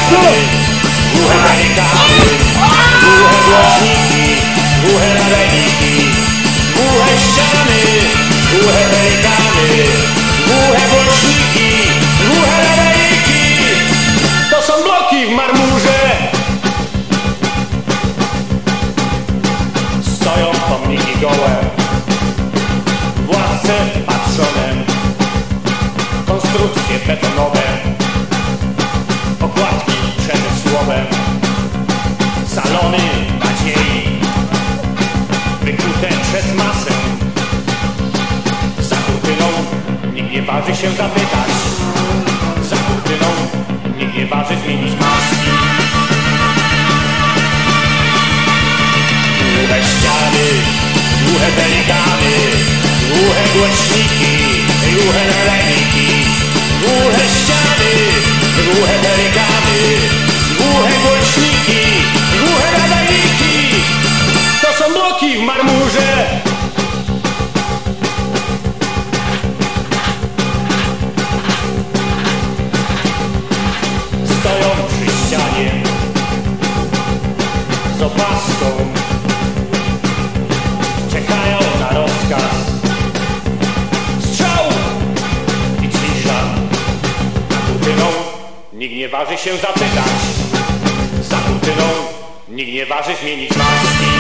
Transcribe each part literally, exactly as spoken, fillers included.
ściany, głuche barykady, głuche głośniki, głuche nadajniki, głuche ściany, głuche barykady, głuche głośniki, głuche nadajniki. To są bloki w marmurze. Stoją pomniki gołe, władce patrzonem, konstrukcje betonowe, okładki przemysłowe, salony nadziei, wykute przez masę. Za kurtyną nikt nie waży się zapytać, za kurtyną nikt nie waży zmienić maski. Głuche ściany, głuche pelikany, głuche głośniki, głuche nadajniki, głuche ściany, głuche pelikany, głuche głośniki, głuche nadajniki. To są bloki w marmurze. Stoją przy ścianie z opaską, czekają na rozkaz. Strzał i cisza. Za kurtyną nikt nie waży się zapytać, za kurtyną nikt nie waży zmienić maski.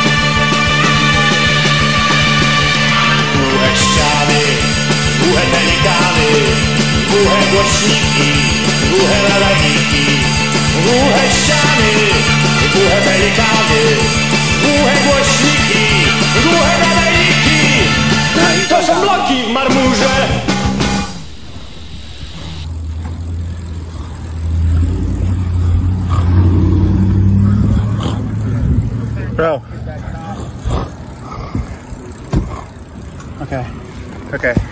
Głuche ściany, głuche pelikany, głuche głośniki, głuche nadajniki, głuche ściany, głuche pelikany, głuche głośniki, głuche nadajniki. To są bloki w marmurze. Bro. Okay. Okay.